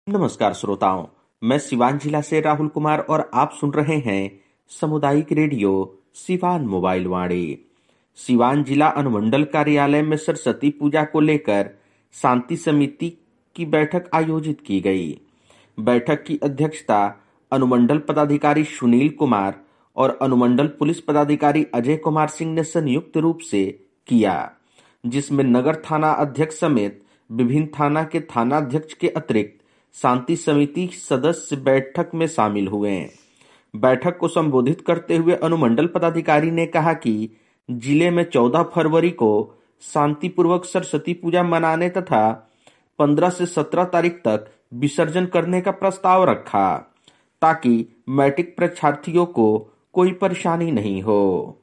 नमस्कार श्रोताओं, मैं सिवान जिला से राहुल कुमार और आप सुन रहे हैं सामुदायिक रेडियो सिवान मोबाइल वाणी। सिवान जिला अनुमंडल कार्यालय में सरस्वती पूजा को लेकर शांति समिति की बैठक आयोजित की गई। बैठक की अध्यक्षता अनुमंडल पदाधिकारी सुनील कुमार और अनुमंडल पुलिस पदाधिकारी अजय कुमार सिंह ने संयुक्त रूप से किया, जिसमें नगर थाना अध्यक्ष समेत विभिन्न थाना के थानाध्यक्ष के अतिरिक्त शांति समिति सदस्य बैठक में शामिल हुए। बैठक को संबोधित करते हुए अनुमंडल पदाधिकारी ने कहा कि जिले में 14 फरवरी को शांतिपूर्वक सरस्वती पूजा मनाने तथा 15 से 17 तारीख तक विसर्जन करने का प्रस्ताव रखा, ताकि मैट्रिक परीक्षार्थियों को कोई परेशानी नहीं हो।